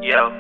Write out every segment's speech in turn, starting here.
Yo.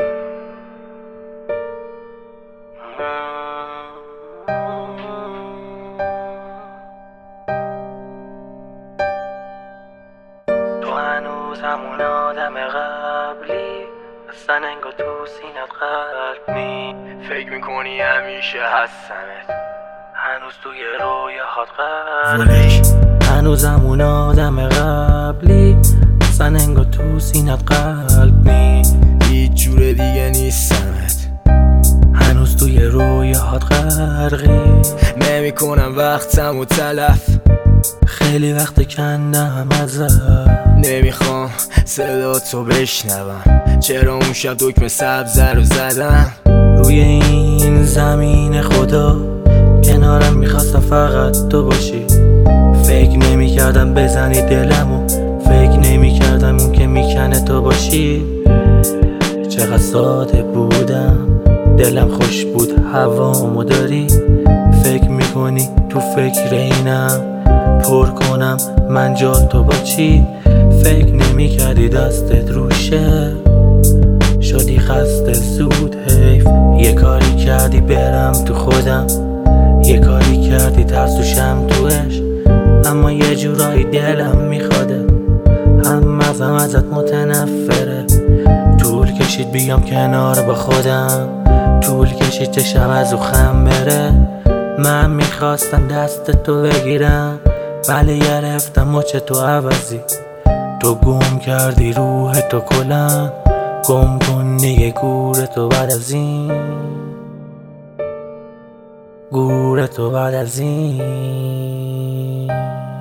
تو هنوز همون آدم قبلی، اصلا انگار تو سینت قلب نی. فکر میکنی همیشه هستمت، هنوز توی رویاهات غرقی. هنوز همون آدم قبلی، اصلا انگار تو سینت قلب نی. هیچ جور دیگه نیستمت، هنوز توی رویاهات غرقی. نمی کنم وقتمو تلف، خیلی وقت کندم ازت. نمیخوام صدا تو بشنوم، چرا اون شب دکمه سبز رو زدم. روی این زمین خدا کنارم میخواستم فقط تو باشی. فکر نمی کردم بزنی دلمو، فکر نمی کردم اون که میکنه تو باشی. چقدر ساده بودم، دلم خوش بود هوامو داری. فکر میکنی تو فکر اینم پر کنم من جا تو با چی. فکر نمی کردی دستت روشه، شدی خسته زود حیف. یه کاری کردی برم تو خودم، یه کاری کردی ترسوشم توش. اما یه جورایی دلم میخواده، هم ازت متنفره. طول کشید بیام کنار با خودم، طول کشید چه شب از خم بره. من میخواستم دست تو بگیرم، ولی گرفتم مچ تو عوضی. تو گم کردی روح تو کلم، گم کن دیگه گور تو بعد از این، گور تو بعد از این.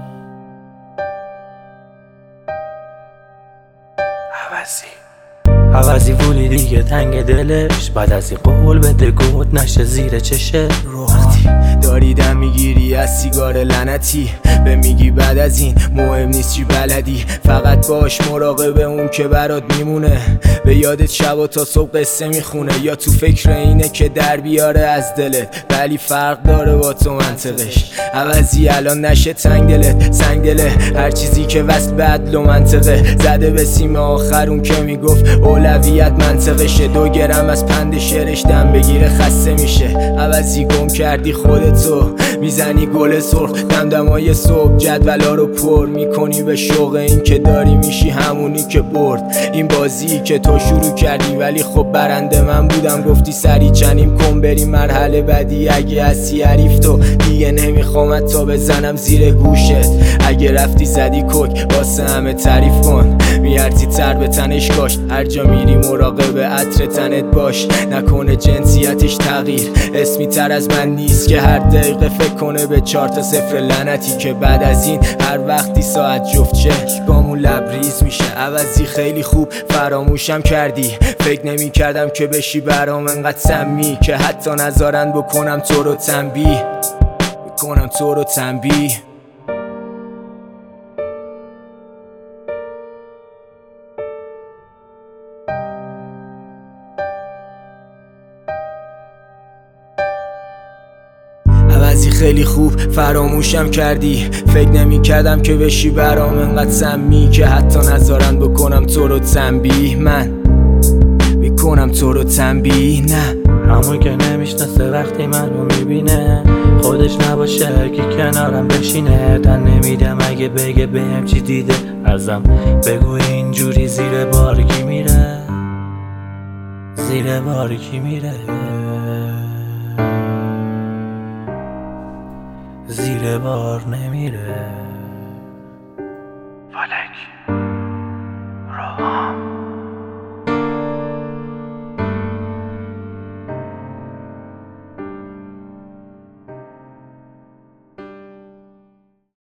عوضی ولی دیگه تنگ دلش، بعد از این قول بده گوت نشه زیر چشه. وقتی داری دم میگیری از سیگار لعنتی، به میگی بعد از این مهم نیست چی بلدی. فقط باش مراقب اون که برات میمونه، به یادت شبا تا صبح قصه میخونه. یا تو فکر اینه که در بیاره از دلت، ولی فرق داره با تو منطقش. عوضی الان نشه تنگ دلت، سنگ دله هر چیزی که وصل به عدل و منطقه. زده به سیم آخر اون که میگفت اولویت منطقشه. 2 گرم از پند شعرش دم بگیره خسته میشه. عوضی گم کردی خودتو، میزنی گل سرخ دمدمای صبح. جدولا رو پر میکنی به شوق این که داری میشی همونی که برد. این بازی که تو شروع کردی ولی خب برنده من بودم. گفتی سری چنیم کن بریم مرحله بعدی. اگه هستی حریف تو دیگه نمیخوام تا بزنم زیر گوشت. اگه رفتی زدی کک واسه همه تعریف کن، میارزی تر به تنش کاشت. هر جا میری مراقب عطر تنت باش، نکنه جنسیتش تغییر. اسمی تر از من نیست که هر دقیقه فکر کنه به 4 تا 0 لعنتی. که بعد از این هر وقتی ساعت جفت چشمامون لبریز میشه. عوضی خیلی خوب فراموشم کردی، فکر نمی کردم که بشی برام انقدر سمی. که حتی نذارن بکنم تو رو تنبیه، بکنم تو رو تنبیه. عوضی خیلی خوب فراموشم کردی، فکر نمی کردم که بشی برام انقدر سمی. که حتی نذارن بکنم تو رو تنبیه، من بکنم تو رو تنبیه. نه همون که نمیشناسه وقتی منو میبینه، خودش نباشه که کنارم بشینه. تن نمیدم اگه بگه بهم چی دیده، ازم بگو اینجوری زیر بار کی میره، زیر بار کی میره، زیر بار نمیره. فلک